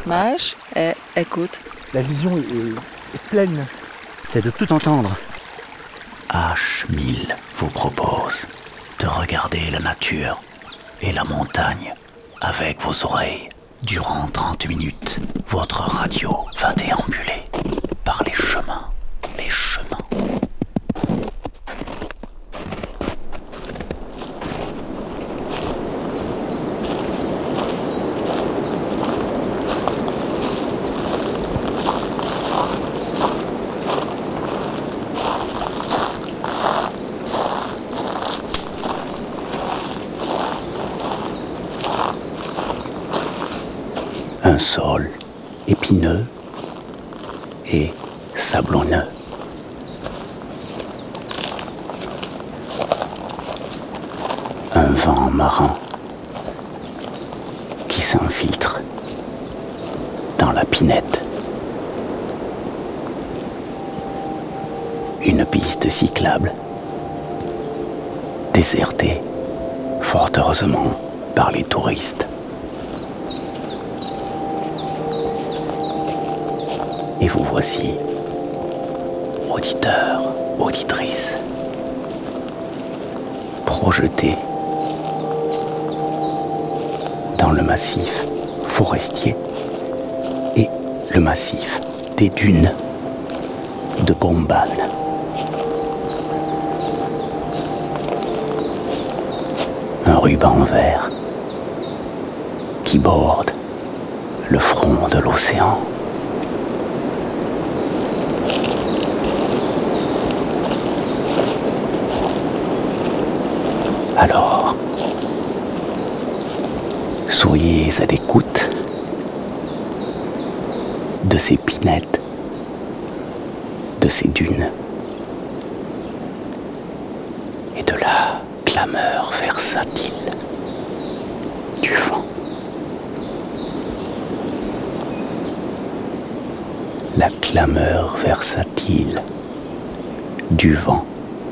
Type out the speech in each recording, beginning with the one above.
Mage et écoute. La vision est pleine. C'est de tout entendre. H1000 vous propose de regarder la nature et la montagne avec vos oreilles. Durant 30 minutes, votre radio va déambuler par les chemins. Un sol épineux et sablonneux. Un vent marin qui s'infiltre dans la pinette. Une piste cyclable désertée, fort heureusement, par les touristes. Et vous voici, auditeurs, auditrices, projetés dans le massif forestier et le massif des dunes de Bombane. Un ruban vert qui borde le front de l'océan. Alors, soyez à l'écoute de ces pinettes, de ces dunes et de la clameur versatile du vent. La clameur versatile du vent.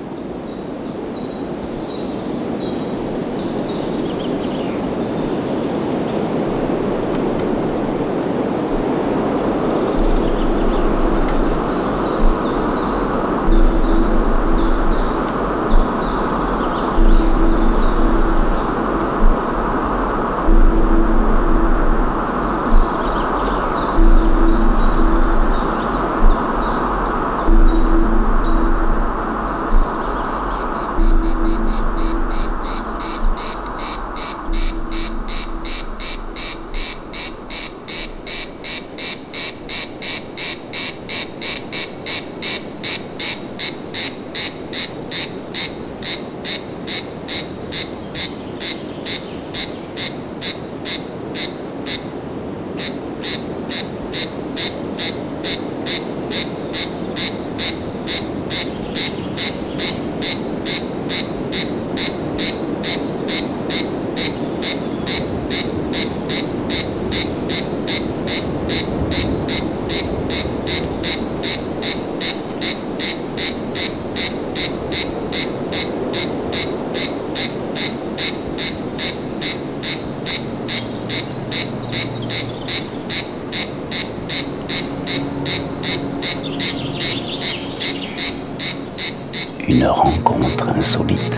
Une rencontre insolite.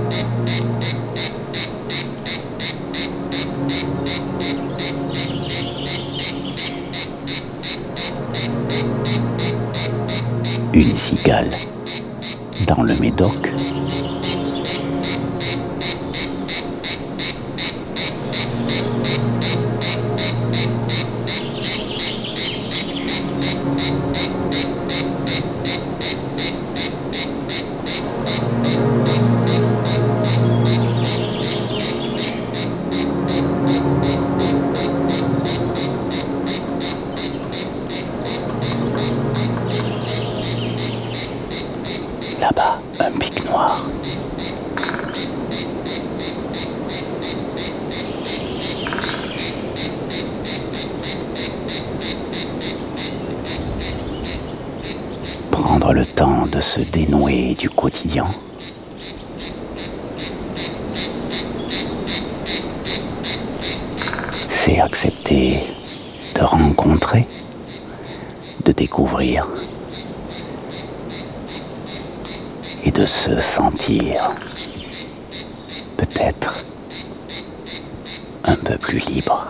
Une cigale dans le Médoc. Là-bas, un pic noir. Prendre le temps de se dénouer du quotidien. C'est accepter de rencontrer, de découvrir et de se sentir peut-être un peu plus libre.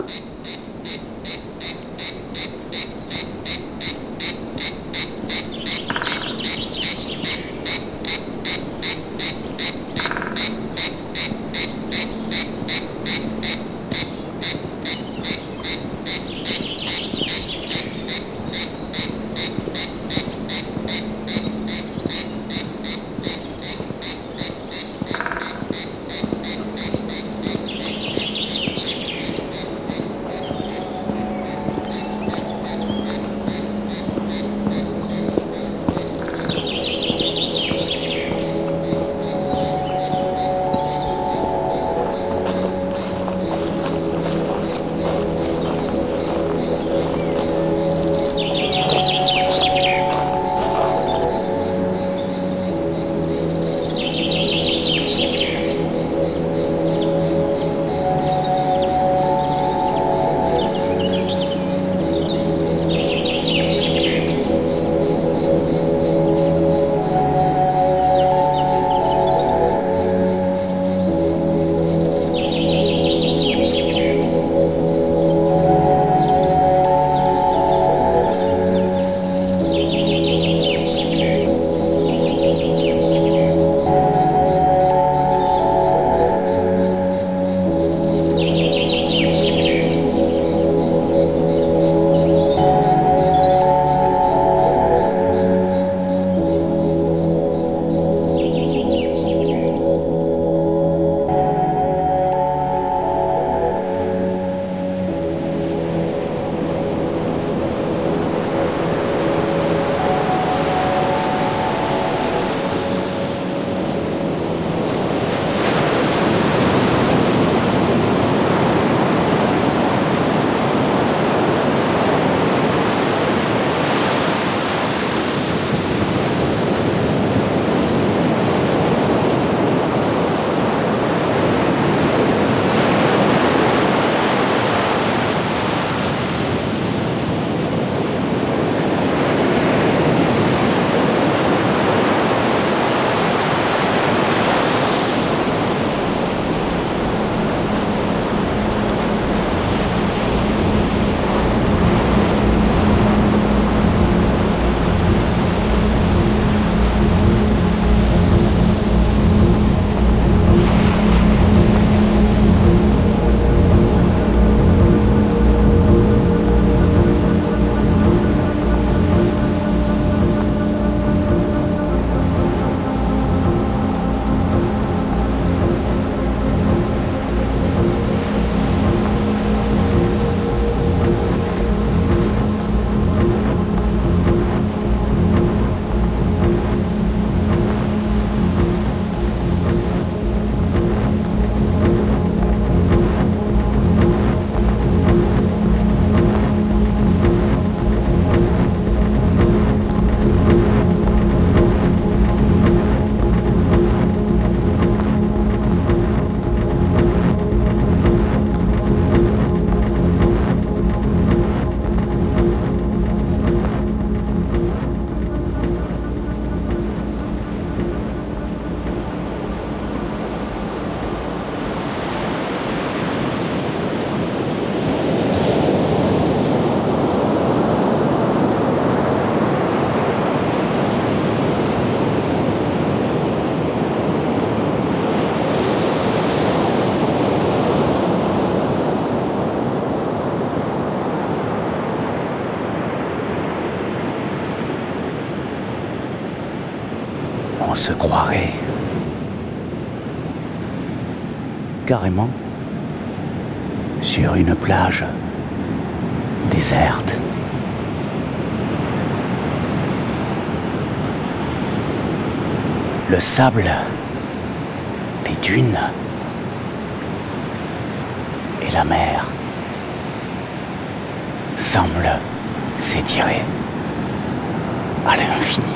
On se croirait carrément sur une plage déserte. Le sable, les dunes et la mer semblent s'étirer à l'infini.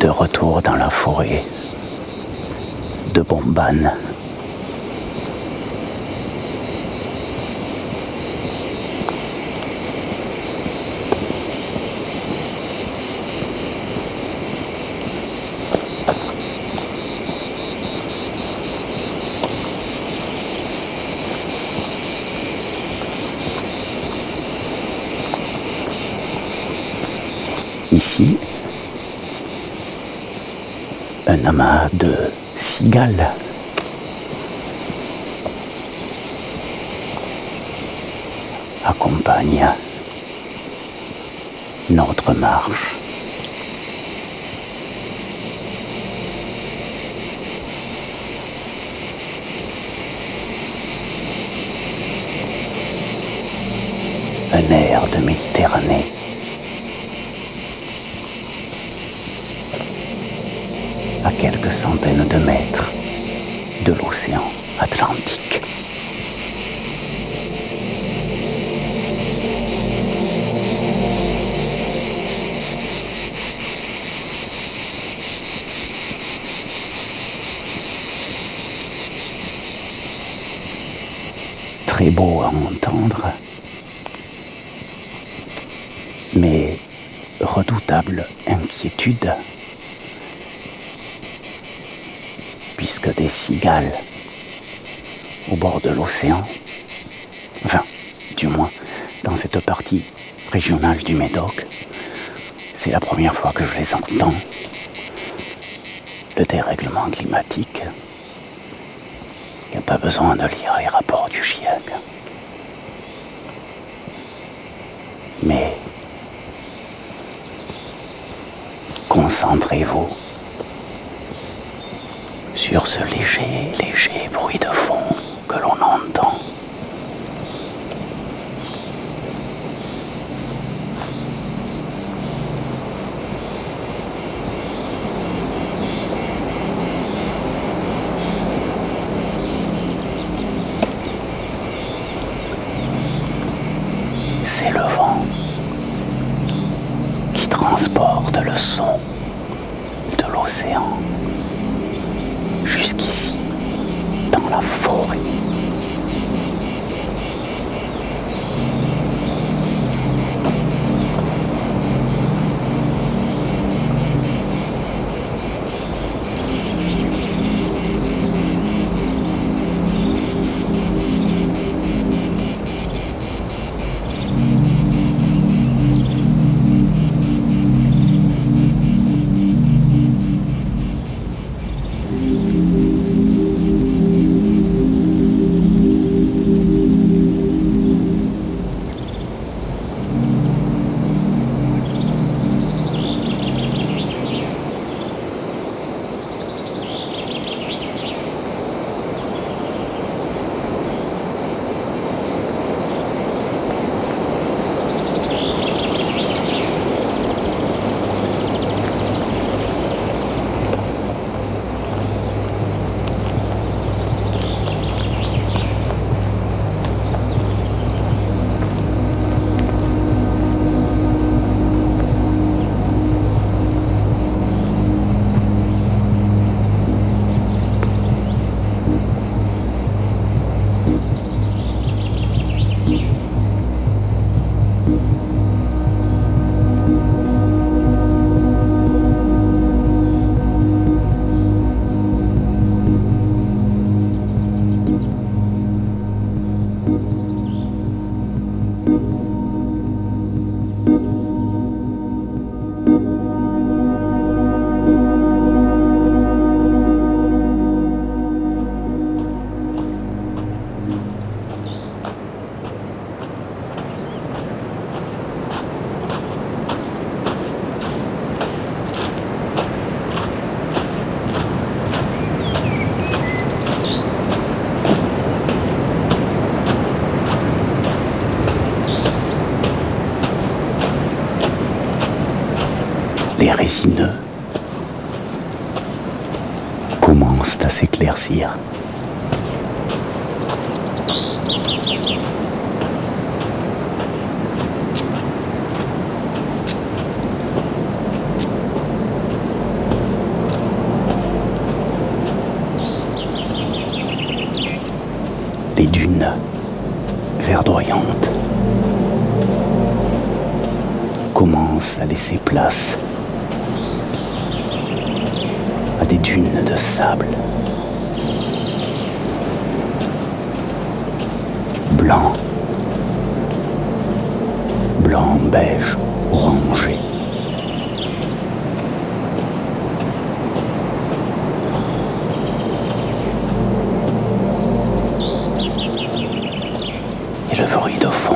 de retour dans la forêt de Bombane. Ici, un amas de cigales accompagne notre marche. Un air de Méditerranée. À quelques centaines de mètres de l'océan Atlantique. Très beau à entendre, mais redoutable inquiétude, puisque des cigales au bord de l'océan, enfin, du moins dans cette partie régionale du Médoc, c'est la première fois que je les entends. Le dérèglement climatique, il n'y a pas besoin de lire les rapports du GIEC. Mais concentrez-vous sur ce léger bruit de fond que l'on entend. C'est le vent qui transporte le son de l'océan jusqu'ici, dans la forêt. Les résineux commencent à s'éclaircir. dunes verdoyantes commencent à laisser place à des dunes de sable blanc, beige, orangé. Et le bruit de fond.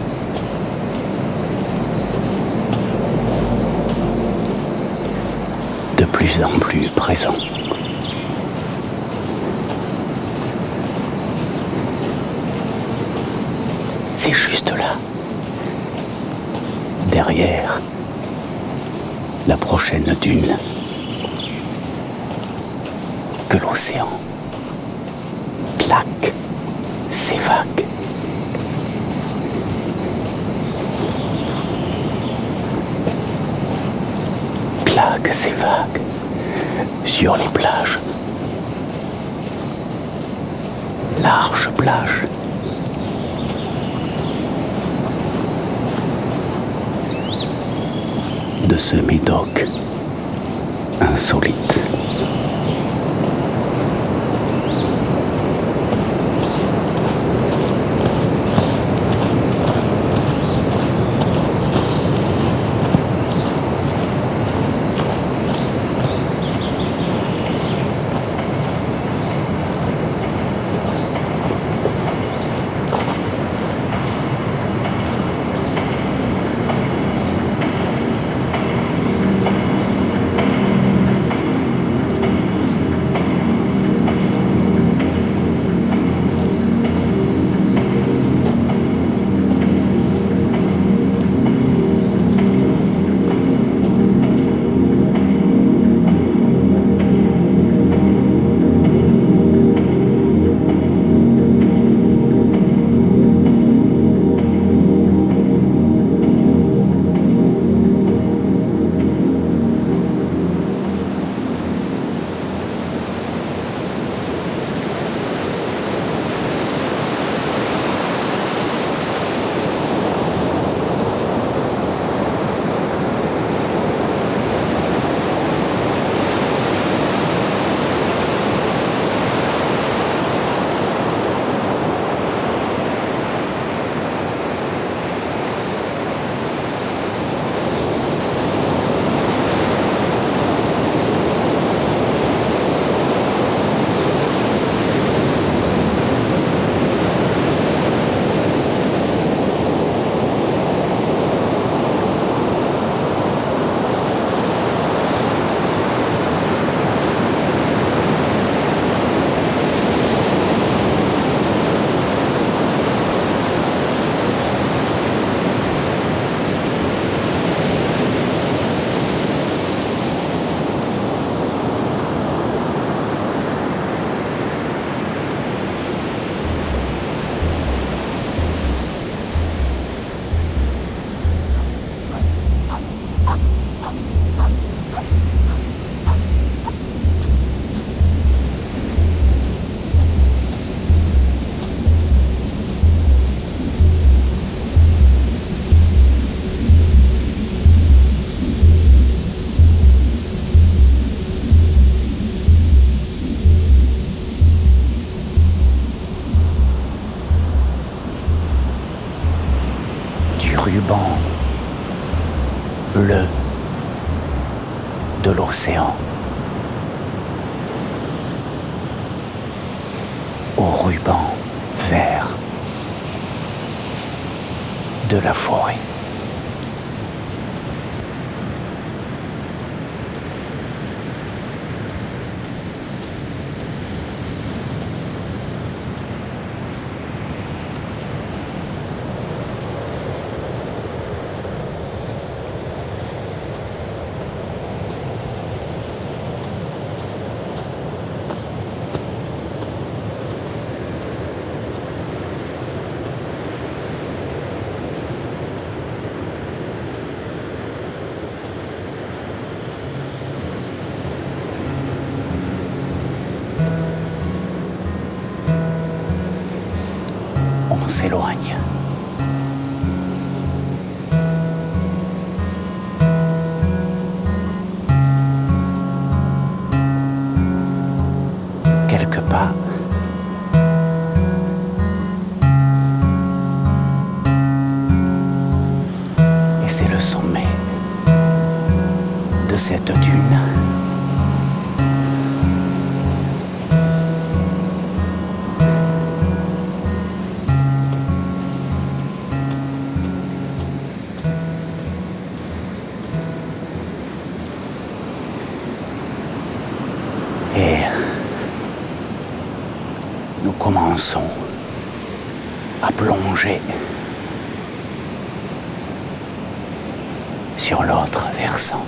De plus en plus présent. C'est juste là, derrière la prochaine dune, que l'océan claque ses vagues. Claque ses vagues sur les plages, larges plages. De ce Médoc insolite. Ruban bleu de l'océan au ruban vert de la forêt. s'éloigne. Quelques pas. Et c'est le sommet de cette dune. Et nous commençons à plonger sur l'autre versant.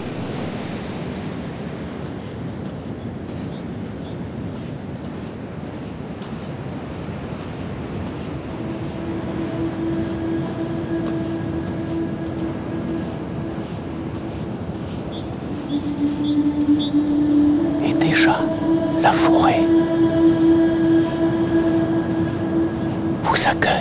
Et déjà, la forêt vous accueille.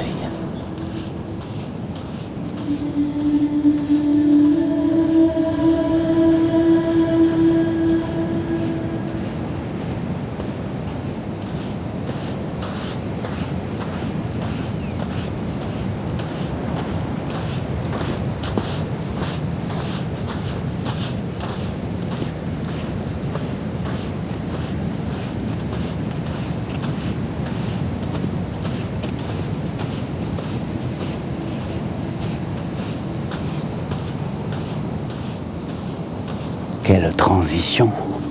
Quelle transition!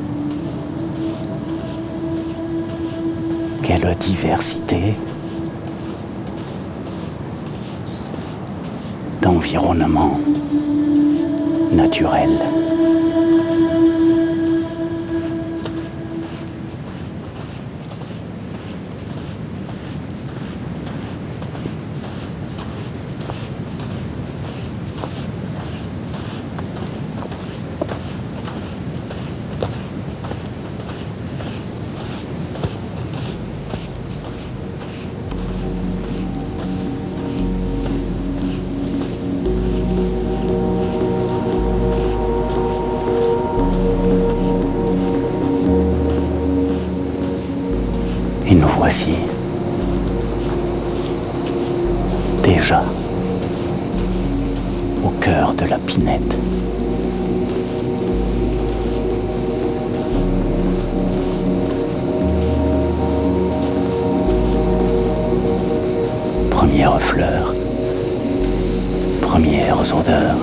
Quelle diversité d'environnement naturel. Et nous voici déjà au cœur de la Pinède. Premières fleurs, premières odeurs.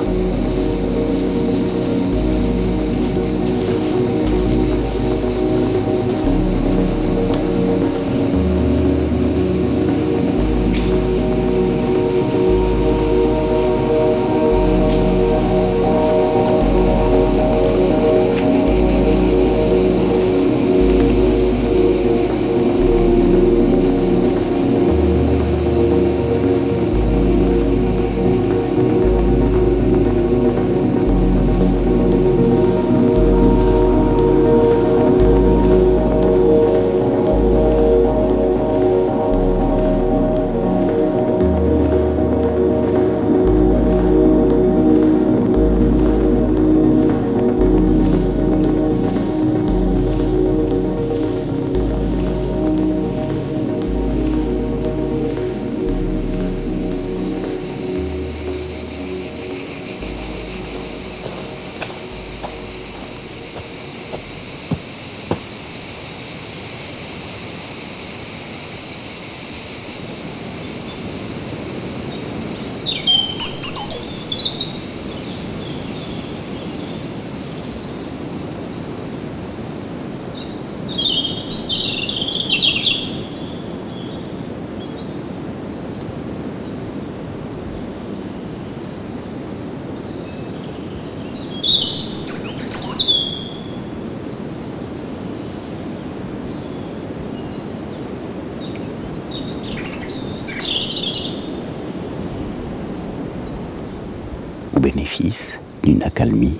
Au bénéfice d'une accalmie.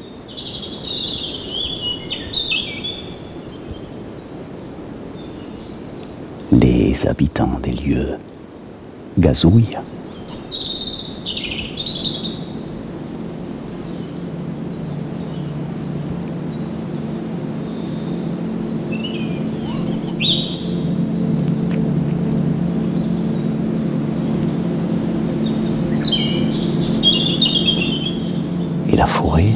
Les habitants des lieux gazouille. Et la forêt,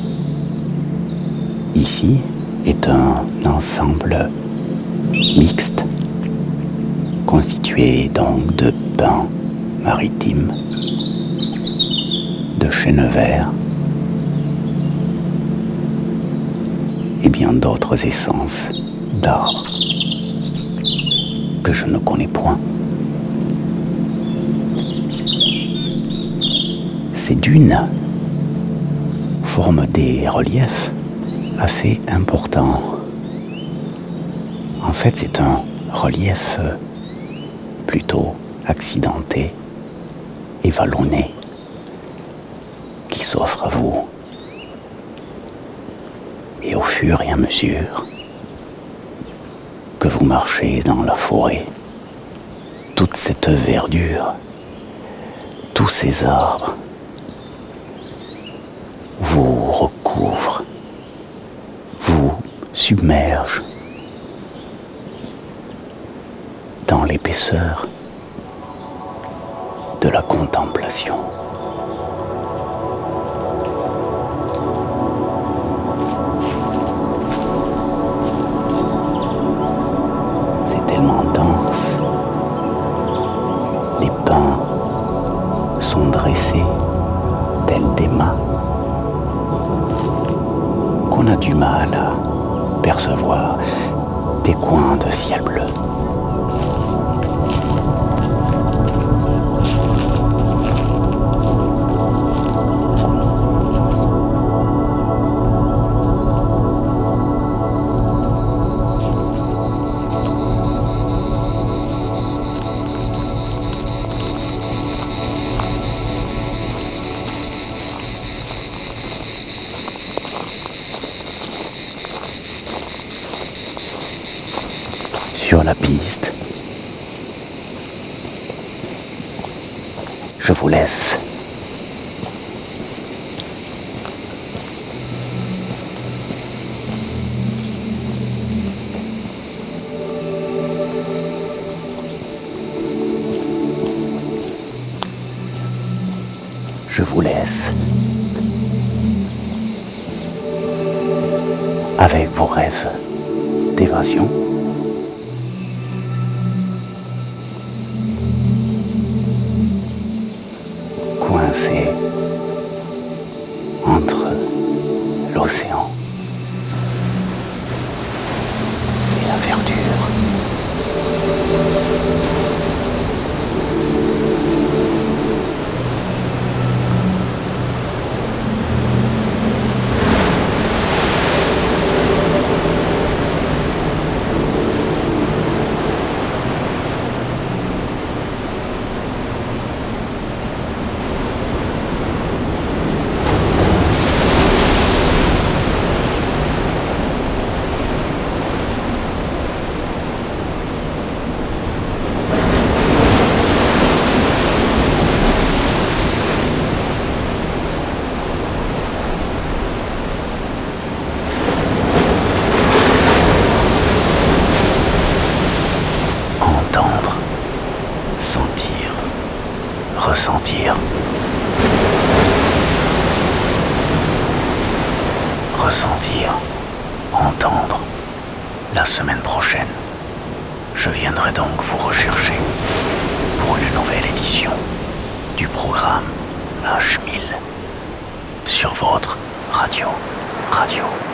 ici, est un ensemble mixte, constitué donc de pins maritimes, de chênes verts et bien d'autres essences d'arbres que je ne connais point. Ces dunes forment des reliefs assez importants. En fait, c'est un relief plutôt accidenté et vallonné qui s'offre à vous. Et au fur et à mesure que vous marchez dans la forêt, toute cette verdure, tous ces arbres vous recouvrent, vous submergent dans l'épaisseur de la contemplation. C'est tellement dense. Les pins sont dressés tels des mâts qu'on a du mal à percevoir des coins de ciel bleu. Sur la piste, je vous laisse. Je vous laisse avec vos rêves d'évasion. Coincé entre l'océan et la verdure. Entendre, sentir, ressentir. Ressentir, entendre. La semaine prochaine, je viendrai donc vous rechercher pour une nouvelle édition du programme H1000 sur votre radio.